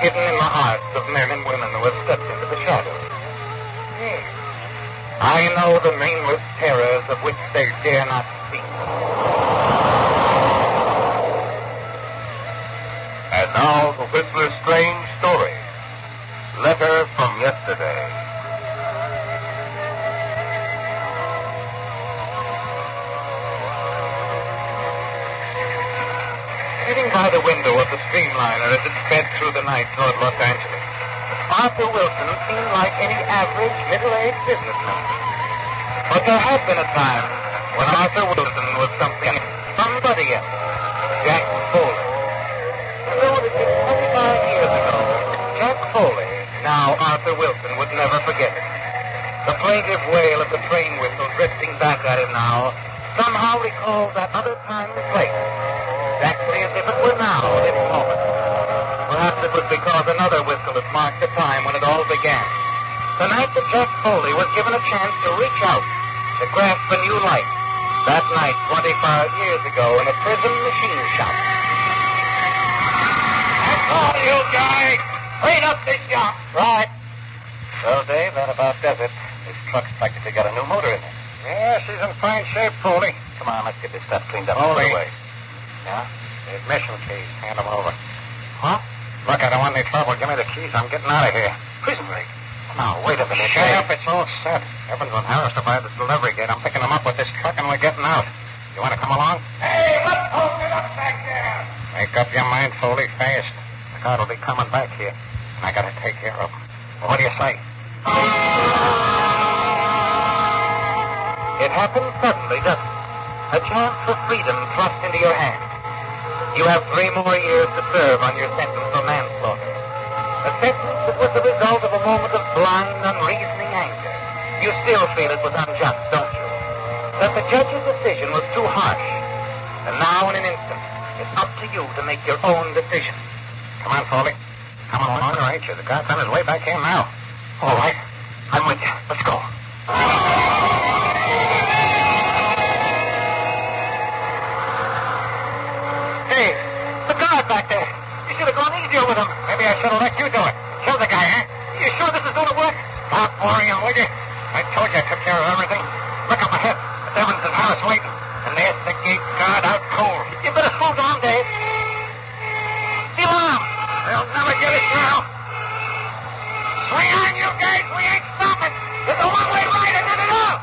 hidden in the hearts of men and women who have stepped into the shadows. Yes. I know the nameless terrors of which they dare not speak. And now the Whistler's strange story. Letter from Yesterday. Sitting by the window of the streamliner as it sped through the night toward Los Angeles, Arthur Wilson seemed like any average middle-aged businessman. But there had been a time when Arthur Wilson was somebody else, Jack Foley. And though it had been 25 years ago, Jack Foley, now Arthur Wilson, would never forget it. The plaintive wail of the train whistle drifting back at him now somehow recalled that other time and place, exactly as if it were now, this moment. Perhaps it was because another whistle had marked the time when it all began. The night that Jack Foley was given a chance to reach out, to grasp a new life. That night, 25 years ago, in a prison machine shop. That's all, you guys! Clean up this shop! Right. Well, Dave, that about does it. This truck's practically got a new motor in it. Yeah, she's in fine shape, Foley. Come on, let's get this stuff cleaned up. Foley. Away. Yeah? The admission keys. Hand them over. Huh? Look, I don't want any trouble. Give me the keys. I'm getting out of here. Prison break. Now, wait a minute. Shut up. It's all set. Evans and Harris are by the delivery gate. I'm picking them up with this truck, and we're getting out. You want to come along? Hey, let's hold it up back there! Make up your mind, Foley, fast. The guard will be coming back here, and I got to take care of him. Well, what do you say? It happened suddenly, doesn't it? A chance for freedom thrust into your hand. You have 3 more years to serve on your sentence for manslaughter. A sentence that was the result of a moment of blind, unreasoning anger. You still feel it was unjust, don't you? That the judge's decision was too harsh. And now, in an instant, it's up to you to make your own decision. Come on, Foley. Come along, or ain't you? The guard's on his way back in now. All right. I'm with you. Let's go. Hey, the guard back there. You should have gone easier with him. Maybe I should have let you do it. Kill the guy, huh? You sure this is going to work? Stop worrying, will you? I told you I took care of everything. Look up ahead. It's Evans and Harris waiting. And there's the gate guard out cold. You better slow down, Dave. The alarm. They'll never get us now. Swing on, you guys. We ain't stopping. It's a one-way ride and then it up.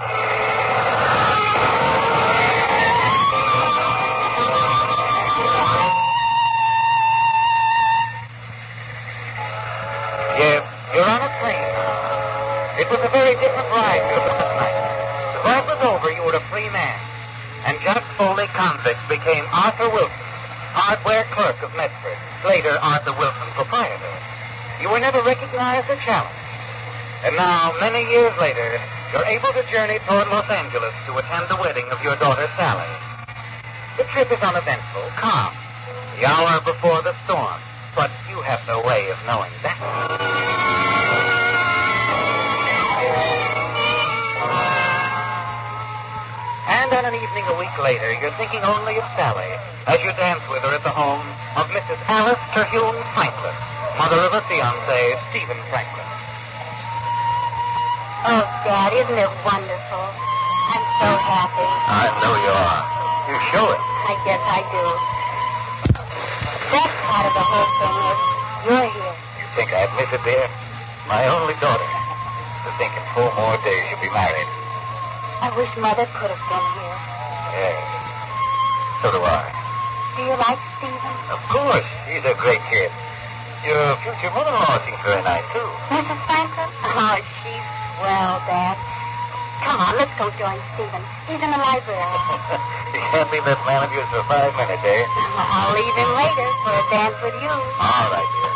Yes, you're on a train now. It was a very different ride to last night. The vote was over, you were a free man. And Jack Foley, convict, became Arthur Wilson, hardware clerk of Medford, later Arthur Wilson, proprietor. You were never recognized or challenged. And now, many years later, you're able to journey toward Los Angeles to attend the wedding of your daughter, Sally. The trip is uneventful, calm, the hour before the storm, but you have no way of knowing that. And on an evening a week later, you're thinking only of Sally as you dance with her at the home of Mrs. Alice Terhune Franklin, mother of her fiancé, Stephen Franklin. Oh, Dad, isn't it wonderful? I'm so happy. I know you are. You show it. I guess I do. That part of the whole thing is you're here. You think I'd miss it, dear? My only daughter. To think in 4 more days you'll be married. I wish Mother could have been here. Yes. So do I. Do you like Stephen? Of course. He's a great kid. Your future mother-in-law seems very nice, too. Mrs. Franklin? Oh, she's swell, Dad. Come on, let's go join Stephen. He's in the library. You can't leave that man of yours for 5 minutes, eh? I'll leave him later for a dance with you. All right, dear.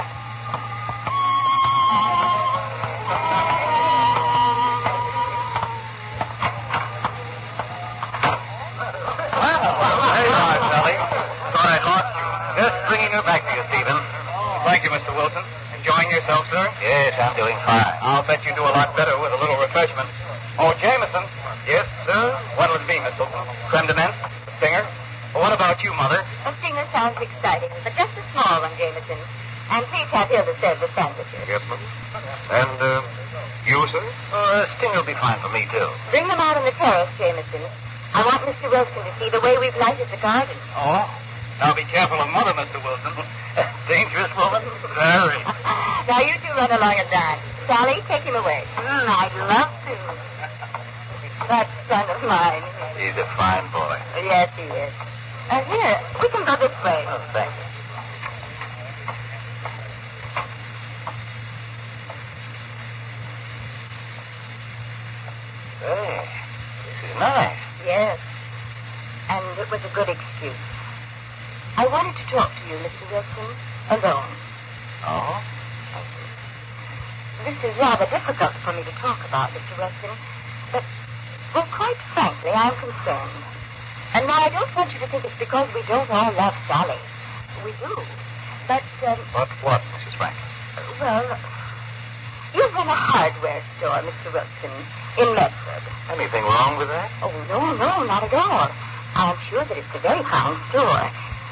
Bringing her back to you, Stephen. Thank you, Mr. Wilson. Enjoying yourself, sir? Yes, I'm doing fine. I'll bet you do a lot better with a little refreshment. Oh, Jameson. Yes, sir? What'll it be, Miss Wilson? Creme de menthe? Stinger? Well, what about you, Mother? A singer sounds exciting, but just a small one, Jameson. And please have Hilda serve the sandwiches. Yes, ma'am. And, you, sir? Sting will be fine for me, too. Bring them out on the terrace, Jameson. I want Mr. Wilson to see the way we've lighted the garden. Oh? Now be careful of Mother, Mr. Wilson. Dangerous woman. Very. Now you two run along and dance. Sally, take him away. I'd love to. That son of mine. He's a fine boy. Yes, he is. Here, we can go this way. Oh, thank you. Hey, this is nice. Yes. And it was a good excuse. I wanted to talk to you, Mr. Wilson, alone. Oh? This is rather difficult for me to talk about, Mr. Wilson, but, well, quite frankly, I'm concerned. And now I don't want you to think it's because we don't all love Sally. We do. But, But what, Mrs. Franklin? well, you run a hardware store, Mr. Wilson, in Medford. Anything wrong with that? Oh, no, not at all. I'm sure that it's a very fine store.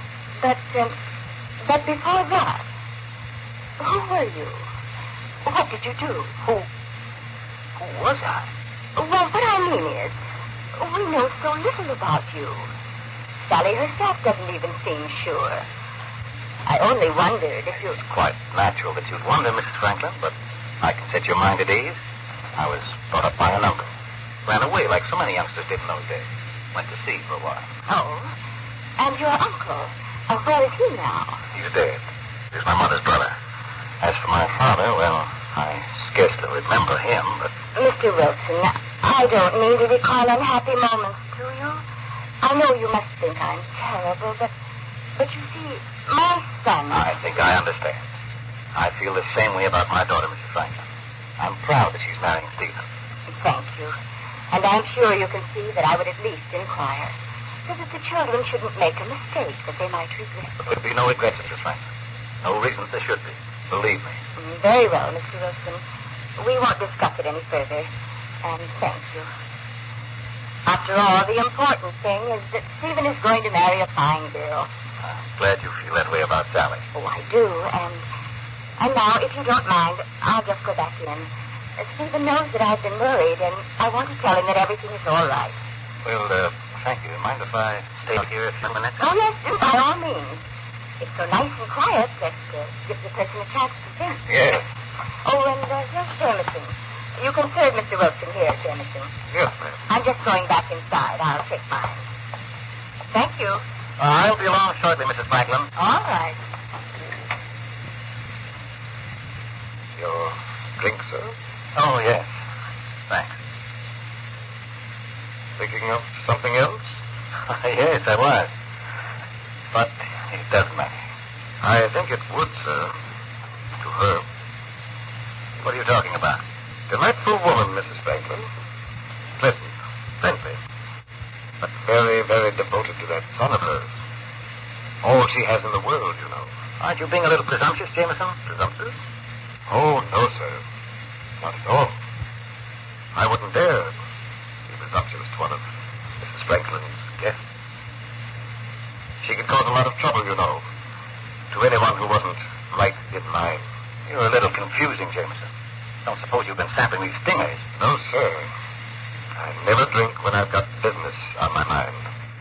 But before that, who were you? What did you do? Who was I? Well, what I mean is, we know so little about you. Sally herself doesn't even seem sure. I only wondered if you... It's quite natural that you'd wonder, Mrs. Franklin, but I can set your mind at ease. I was brought up by an uncle. Ran away like so many youngsters did in those days. Went to sea for a while. Oh? And your uncle? Where is he now? He's dead. He's my mother's brother. As for my father, well, I scarcely remember him, but... Mr. Wilson, I don't mean to recall unhappy moments to you. I know you must think I'm terrible, but you see, my son... I think I understand. I feel the same way about my daughter, Mrs. Franklin. I'm proud that she's marrying Stephen. Thank you. And I'm sure you can see that I would at least inquire, so that the children shouldn't make a mistake that they might regret. There'll be no regrets, Mrs. Franklin. No reason there should be. Believe me. Very well, Mr. Wilson. We won't discuss it any further. And thank you. After all, the important thing is that Stephen is going to marry a fine girl. I'm glad you feel that way about Sally. Oh, I do. And now, if you don't mind, I'll just go back in. Stephen knows that I've been worried, and I want to tell him that everything is all right. Well, thank you. Mind if I stay here a few minutes? Oh, yes, by all means. It's so nice and quiet that gives a person a chance to think. Yes. Oh, and here's Jameson. You can serve Mr. Wilson here, Jameson. Yes, ma'am. I'm just going back inside. I'll take mine. Thank you. I'll be along shortly, Mrs. Franklin. All right. Your drink, sir? Oh, yes. Thanks. Thinking of something else? Yes, I was. But it doesn't matter. I think it would, sir. To her. What are you talking about? Delightful woman, Mrs. Franklin. Pleasant, friendly, but very, very devoted to that son of hers. All she has in the world, you know. Aren't you being a little presumptuous, Jameson? Presumptuous? Oh, no, sir. Not at all. I wouldn't dare be presumptuous to one of Mrs. Franklin's guests. She could cause a lot of trouble, you know, to anyone who wasn't right in mind. You're a little confusing, Jameson. Don't suppose you've been sampling these stingers. No, sir. I never drink when I've got business on my mind.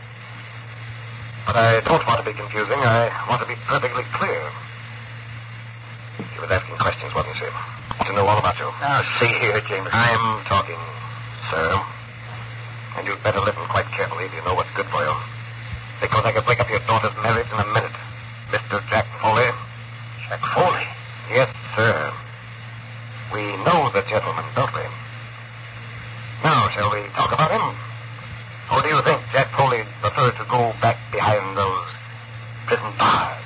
But I don't want to be confusing. I want to be perfectly clear. She was asking questions, wasn't she? To know all about you. Now, see here, Jameson. I'm talking, sir. And you'd better listen quite carefully if you know what's good for you. Because I could break up your daughter's marriage in a minute. Mr. Jack Foley. Jack Foley? Yes, sir. We know the gentleman, don't we? Now, shall we talk about him? Or do you think Jack Foley prefers to go back behind those prison bars?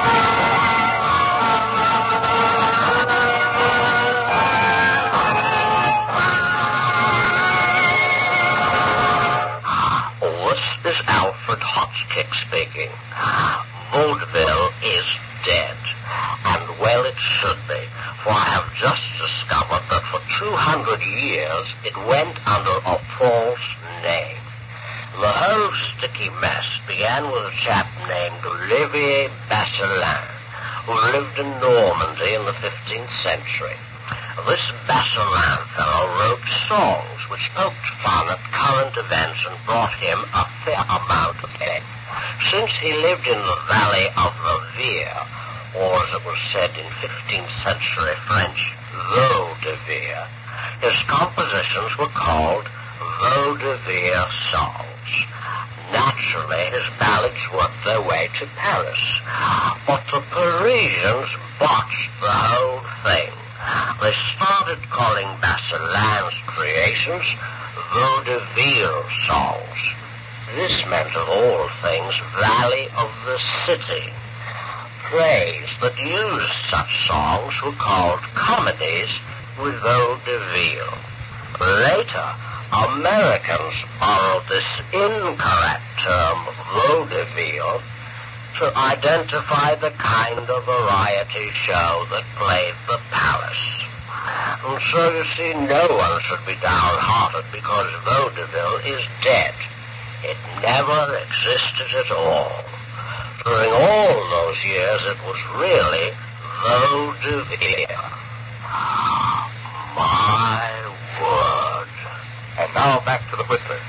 This is Alfred Hotchkiss speaking. Vaudeville is dead. And well it should be, for I have just discovered that for 200 years it went under a false name. The whole sticky mess began with a chap named Olivier Basselin, who lived in Normandy in the 15th century. This Bassorin fellow wrote songs which poked fun at current events and brought him a fair amount of fame. Since he lived in the valley of the Vire, or as it was said in 15th century French, Vaudeville, his compositions were called Vaudeville songs. Naturally, his ballads worked their way to Paris, but the Parisians botched the whole thing. They started calling Bassolin's creations vaudeville songs. This meant, of all things, Valley of the City. Plays that used such songs were called comedies with vaudeville. Later, Americans borrowed this incorrect term vaudeville to identify the kind of variety show that played the palace. And so you see, no one should be downhearted because vaudeville is dead. It never existed at all. During all those years, it was really vaudeville. My word. And now back to the Whistler.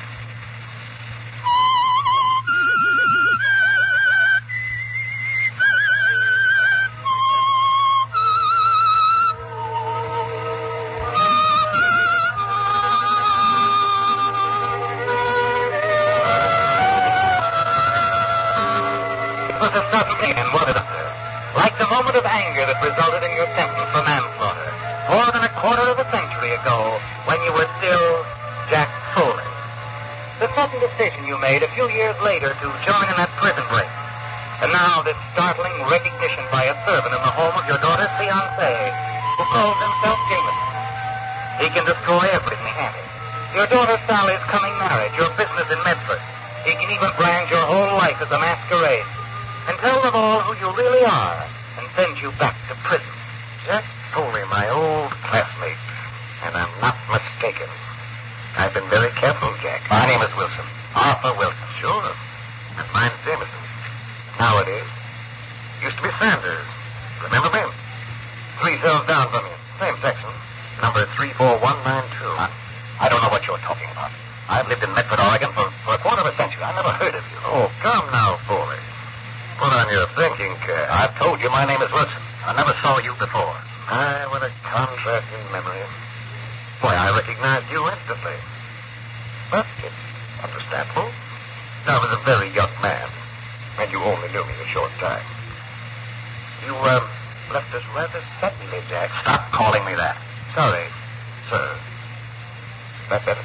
It was a sudden thing, and what it was. Like the moment of anger that resulted in your sentence for manslaughter, more than a quarter of a century ago, when you were still Jack Foley. The sudden decision you made a few years later to join in that prison break. And now this startling recognition by a servant in the home of your daughter's fiancé, who calls himself Jameson. He can destroy everything, can't he? Your daughter Sally's coming marriage, your business in Medford. He can even brand your whole life as a masquerade. And tell them all who you really are and send you back to prison. Jack Foley, my old classmate, and I'm not mistaken. I've been very careful, Jack. My name is Wilson. Arthur Wilson. Sure. And mine's Jameson. Nowadays. Used to be Sanders. Remember me? 3 cells down from you. Same section. Number 34192. I don't know what you're talking about. I've lived in Medford, Oregon for a quarter of a century. I never heard of you. Oh, come now, Foley. Put on your thinking cap. I've told you my name is Wilson. I never saw you before. My, what a contrasting memory. Why, I recognized you instantly. But it's understandable. I was a very young man, and you only knew me a short time. You, left us rather suddenly, Jack. Stop calling me that. Sorry, sir. Is that better?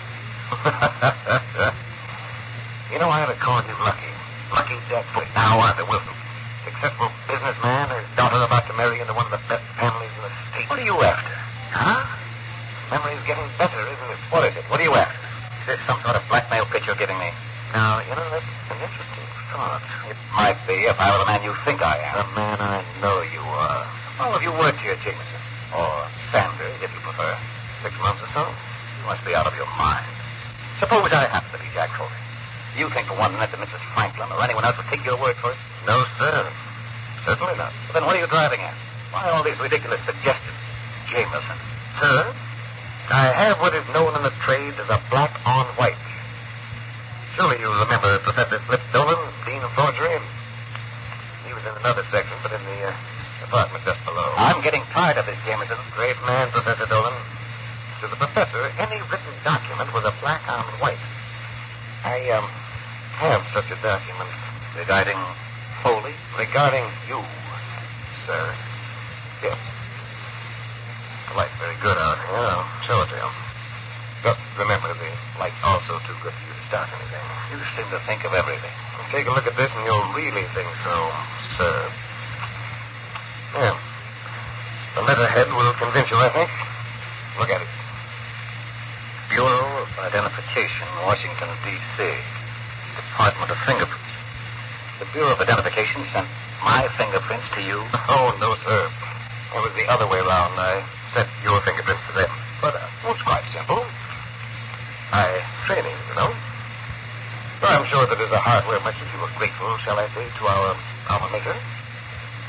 You know, I ought to call you Lucky. Lucky Jack Foley. Now, Arthur Wilson. Successful businessman, his daughter about to marry into one of the best families in the state. What are you after? Huh? Memory's getting better, isn't it? What is it? What are you after? Is this some sort of blackmail pitch you're giving me? Now, you know, that's an interesting thought. It might be if I were the man you think I am. The man I know you are. How long have you worked here, Jameson? Or Sanders, if you prefer. 6 months or so? You must be out of your mind. Suppose I happen to be Jack Foley. Do you think for one minute that Mrs. Franklin or anyone else would take your word for it? No, sir. Certainly not. Well, then what are you driving at? Why all these ridiculous suggestions? Jameson. Sir, I have what is known in the trade as a black on white. Surely you remember Professor Flip Dolan, Dean of Forgery? He was in another section, but in the apartment just below. I'm getting tired of this, Jameson. Great man, Professor Dolan. To the professor, any written document was a black on white. I have such a document. Regarding Foley? Regarding you, sir. Yes. The light's very good out here. I'll show it to you. But remember, the light's also too good for you to start anything. You seem to think of everything. Take a look at this and you'll really think so, sir. Yeah. The letterhead will convince you, I think. Look at it. Bureau of Identification, Washington, D.C. Department of Fingerprints. The Bureau of Identification sent my fingerprints to you? Oh, no, sir. It was the other way around. I sent your fingerprints to them. But it's quite simple. Training, you know. I'm sure that as a hardware merchant you were grateful, shall I say, to our alma mater.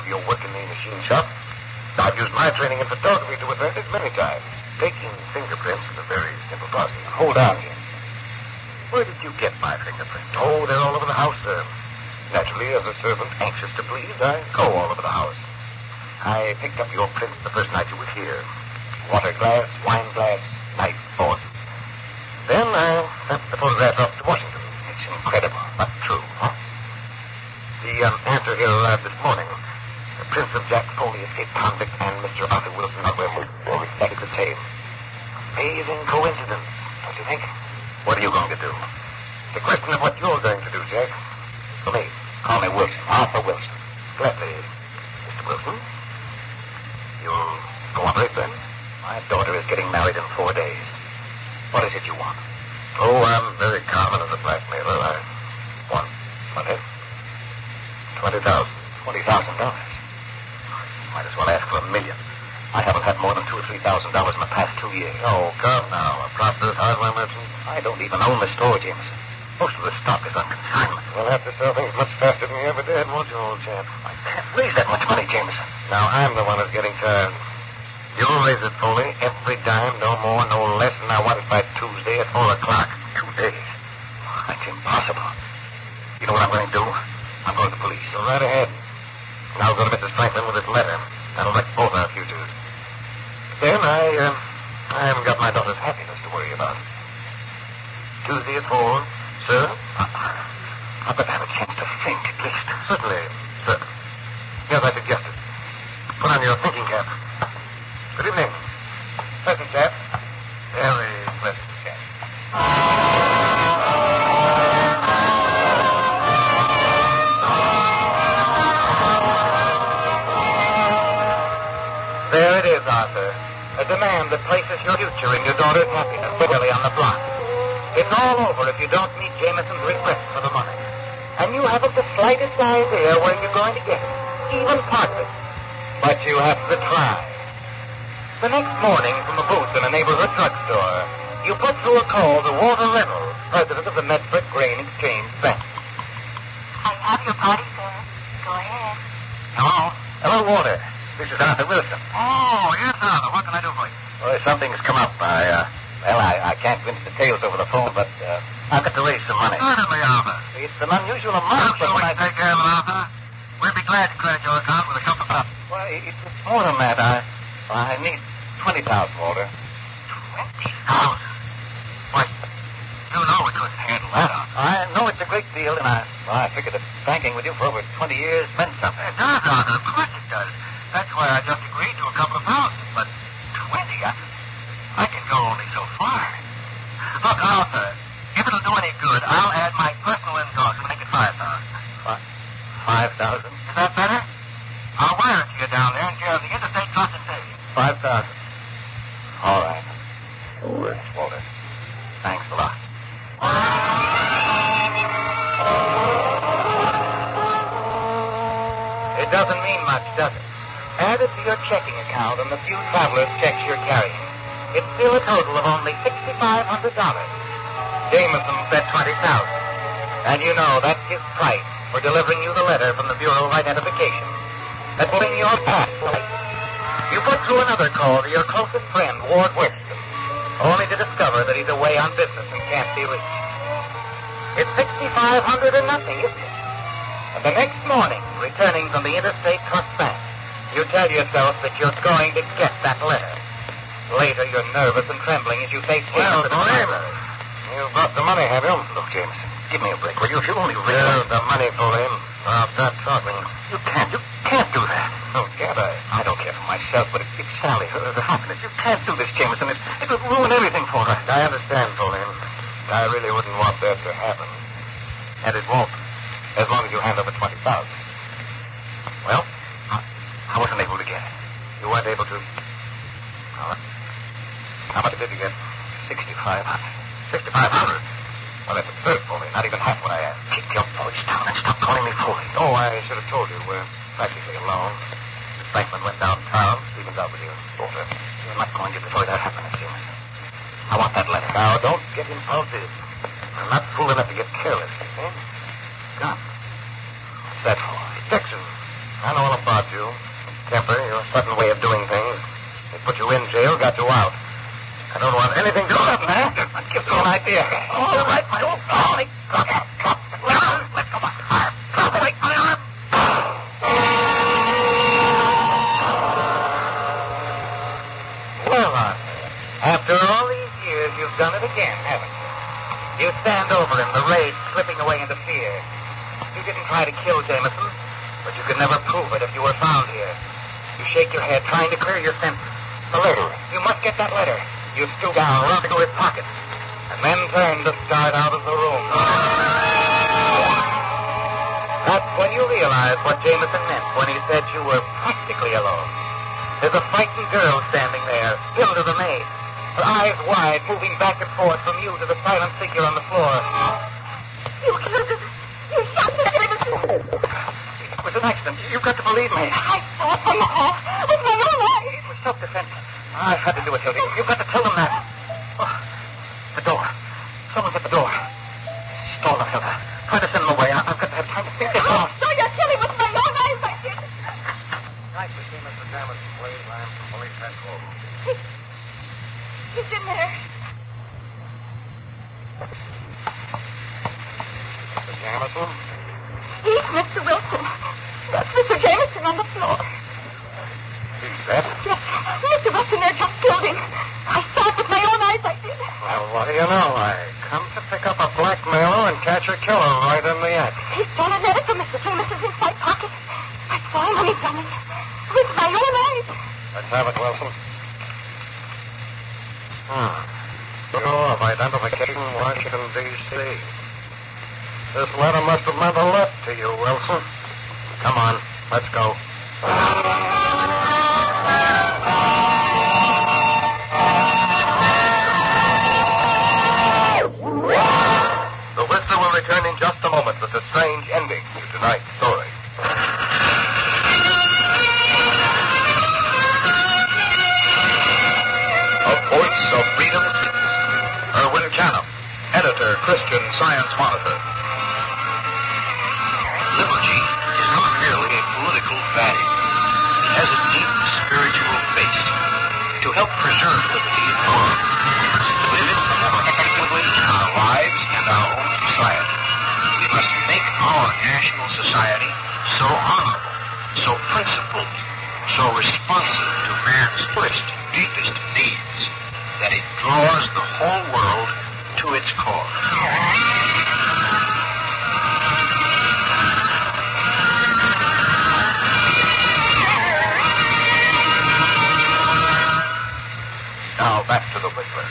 your work in the machine shop. I've used my training in photography to advantage many times. Taking fingerprints is a very simple process. Hold on, Jim. Where did you get my fingerprints? Oh, they're all over the house, sir. Naturally, as a servant anxious to please, I go all over the house. I picked up your prints the first night you were here. Water glass, wine glass, knife, fork. Then I sent the photograph up to Washington. It's incredible, but true, huh? The answer here arrived this morning. The prints of Jack Foley, escaped convict, and Mr. Arthur Wilson were exactly the same. Amazing coincidence, don't you think? What are you going to do? It's a question of what you're going to do, Jack. For me, call me Wilson, Arthur Wilson. Gladly, Mr. Wilson. You'll cooperate then? My daughter is getting married in 4 days. What is it you want? Oh, I'm very common as a blackmailer. I want money. $20,000. $20,000? Might as well ask for $1 million. I haven't had more than $2,000 or $3,000 in the past 2 years. Oh, come now. A prosperous hardware merchant? I don't even own the store, Jameson. Most of the stock is on consignment. We'll have to sell things much faster than you ever did, won't you, old chap? I can't raise that much money, Jameson. Now, I'm the one who's getting tired. You'll raise it, Foley. Every dime, no more, no less, and I want it by Tuesday at 4 o'clock. 2 days. That's impossible. You know what I'm going to do? I'm going to the police. Go right ahead. And I'll go to Mrs. Franklin with this letter. That'll wreck both our futures. Then I haven't got my daughter's happiness to worry about. Tuesday at 4, sir? I've got to have a chance to think, at least. Certainly, sir. Yes, I suggest it. Put on your thinking cap. Good evening. Pleasant chap. Very pleasant chap. There it is, Arthur. A demand that places your future and your daughter's happiness squarely on the block. It's all over if you don't meet Jameson's request for the money. And you haven't the slightest idea where you're going to get it, even part of it. But you have to try. The next morning, from a booth in a neighborhood drugstore, you put through a call to Walter Reynolds, president of the Medford Grain Exchange Bank. I have your party, sir. Go ahead. Hello? Hello, Walter. This is Arthur Wilson. Oh, yes, Arthur. What can I do for you? Well, something's come up. I can't go into details over the phone, but I've got to raise some money. Certainly, Arthur. It's an unusual amount. I'm sure we can take care of it, Arthur. We'll be glad to credit your account with a couple of bucks. Well, it's more than that. I need $20,000, Walter. $20,000? Why, you know we couldn't handle that, Arthur. I know it's a great deal, and I figured that banking with you for over 20 years meant something. It does, Arthur. Of course it does. That's why I just agreed to a couple of thousand. But 20, I can go only so far. Look, Arthur, if it'll do any good, I'll add my personal income to make it 5,000. 5,000? Is that better? I'll wire it to you down there in care of the Interstate Trust and Savings. 5,000. All right. Thanks, Walter. Thanks a lot. It doesn't mean much, does it? Added to your checking account and the few traveler's checks you're carrying, it's still a total of only $6,500. Jameson said $20,000. And you know that's his price for delivering you the letter from the Bureau of Identification. That's putting your past right. You put through another call to your closest friend, Ward Winston, only to discover that he's away on business and can't be reached. It's $6,500 or nothing, isn't it? And the next morning, returning from the Interstate Trust Bank, you tell yourself that you're going to get that letter. Later, you're nervous and trembling as you face Jameson. Well, You've got the money, have you? Look, Jameson, give me a break, will you? If you only realize the money for him, I'll start talking. You can't do that. Oh, can't I? I don't care for myself, but it's Sally, her happiness. You can't do this, Jameson. It would ruin everything for her. I understand, Pauline. I really wouldn't want that to happen. And it won't, as long as you hand over $20,000. Well, I wasn't able to get it. You weren't able to? All right. How much did you get? $6,500. $6,500? Well, that's absurd, Foley. Not even half what I asked. Keep your voice down and stop calling me Foley. Oh, I should have told you. We're practically alone. Miss Franklin went downtown. Stephen's out with you. Walter, you're not going to destroy that happiness, Jameson. I want that letter. Now, don't get impulsive. I'm not fool enough to get careless. Eh? Come. What's that for? Detection. I know all about you. again, haven't you? You stand over him, the rage slipping away into fear. You didn't try to kill Jameson, but you could never prove it if you were found here. You shake your head, trying to clear your senses. The letter. You must get that letter. You stoop down, run into his pocket, and then turn to start out of the room. That's when you realize what Jameson meant when he said you were practically alone. There's a frightened girl standing there, Hilda the maid, her eyes wide, moving back and forth from you to the silent figure on the floor. You killed him. You shot Mr. Jameson. It was an accident. You've got to believe me. I saw it from all with my own eyes. It was self-defense. I had to do it, Hilda. You've got to tell them that. Oh, the door. Someone's at the door. Stall them, Hilda. Try to send them away. I've got to have time to think this off. So you're killing with my own eyes, I did. Nice to see Mr. Jameson, please. I'm from police headquarters. He's in there. Mr. Jameson? He's Mr. Wilson. That's Mr. Jameson on the floor. He's dead? Yes, Mr. Wilson there just killed him. I saw it with my own eyes, I did. Well, what do you know? I come to pick up a blackmailer and catch a killer right in the act. He stole a letter from Mr. Jameson's inside pocket. I saw him when he done it. With my own eyes. Let's have it, Wilson. Bureau of Identification, Washington, D.C. This letter must have meant a lot to you, Wilson. Come on, let's go. The Whistler will return in just a moment with the strange ending to tonight's story. A Voice of Freedom. Erwin Chatham, editor, Christian Science Monitor. Liberty is not merely a political value. It has a deep spiritual base. To help preserve liberty in the world, we must live it more effectively in our lives and our own society. We must make our national society so honorable, so principled, so responsive to man's first, deepest needs, that it draws the whole world to its core. Now back to the Whistler.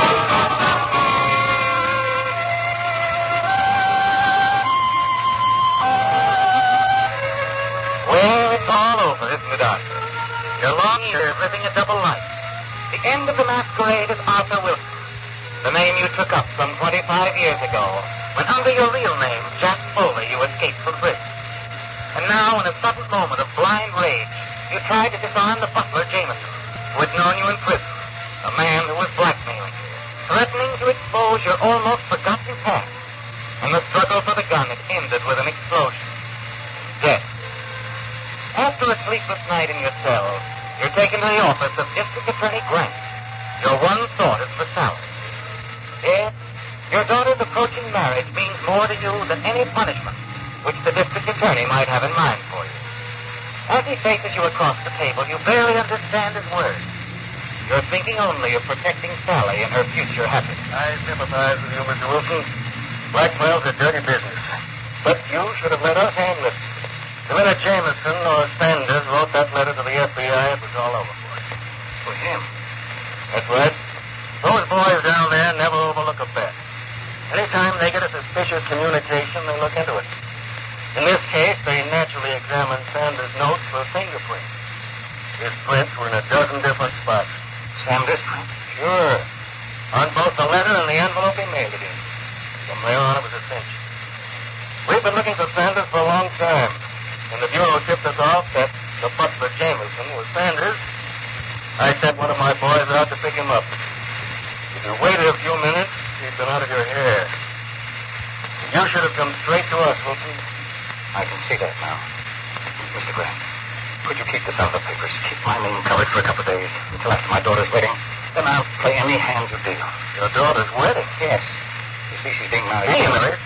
Well, it's all over, isn't it, Arthur? Your long years living a double life. The end of the masquerade is Arthur Wilson, the name you took up some 25 years ago, when under your real name, Jack Foley, you escaped from prison. And now, in a sudden moment of blind rage, you tried to disarm the butler, Jameson, who had known you in prison, a man who was blackmailing you, threatening to expose your almost forgotten past. And the struggle for the gun had ended with an explosion. Death. After a sleepless night in your cell, you're taken to the office of District Attorney Grant. Your one thought is for Sally. Yes, your daughter's approaching marriage means more to you than any punishment which the district attorney might have in mind for you. As he faces you across the table, you barely understand his words. You're thinking only of protecting Sally and her future happiness. I sympathize with you, Mr. Wilson. Blackmail's a dirty business. But you should have let us handle it. The minute Jameson or Sanders wrote that letter to the FBI, it was all over for him. For him? That's right. Those boys down there never overlook a bet. Anytime they get a suspicious communication, they look into it. In this case, they naturally examined Sanders' notes for fingerprints. His prints were in a dozen different spots. Sanders' print? Sure. On both the letter and the envelope he mailed it in. From there on, it was a cinch. We've been looking for Sanders for a long time. When the Bureau tipped us off that the butler Jameson was Sanders, I sent one of my boys out to pick him up. If you waited a few minutes, he'd been out of your hair. You should have come straight to us, Wilson. I can see that now. Mr. Grant, could you keep this out of the papers? Keep my name covered for a couple of days until after my daughter's wedding. Then I'll play any hand you deal. Your daughter's wedding? Yes. You see, she's being married. Hey, Millard.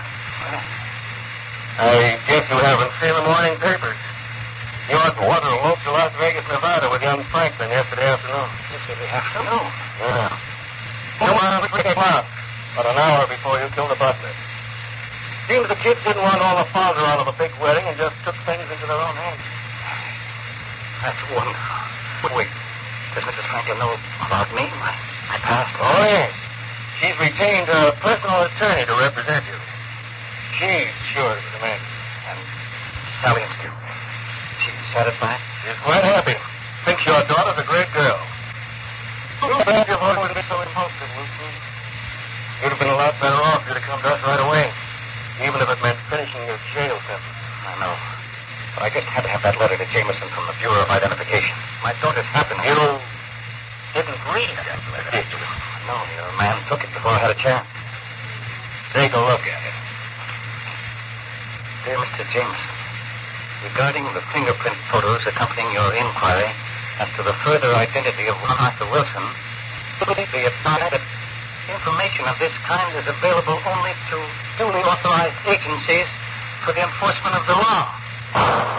I guess you haven't seen the morning papers. York Water eloped to Las Vegas, Nevada with young Franklin yesterday afternoon. Yesterday afternoon? Yeah. Come on, 3 o'clock. About an hour before you killed the butler. Seems the kids didn't want all the father out of a big wedding and just took things into their own hands. That's wonderful. But wait, does Mrs. Franklin know about me, my past? Oh, yes. She's retained a personal attorney to represent you. She's sure it was a man. And Sally and Stu, she's satisfied? She's quite happy. Thinks your daughter's a great girl. Too bad your vote would be so impulsive, Wilson. You'd have been a lot better off if you'd have come to us right away, even if it meant finishing your jail sentence. I know. But I just had to have that letter to Jameson from the Bureau of Identification. My daughter's happened. You didn't read that letter, did you? No, your man took it before I had a chance. Take a look at it. Dear Mr. Jameson, regarding the fingerprint photos accompanying your inquiry as to the further identity of one Arthur Wilson, would it be advised that information of this kind is available only to duly authorized agencies for the enforcement of the law?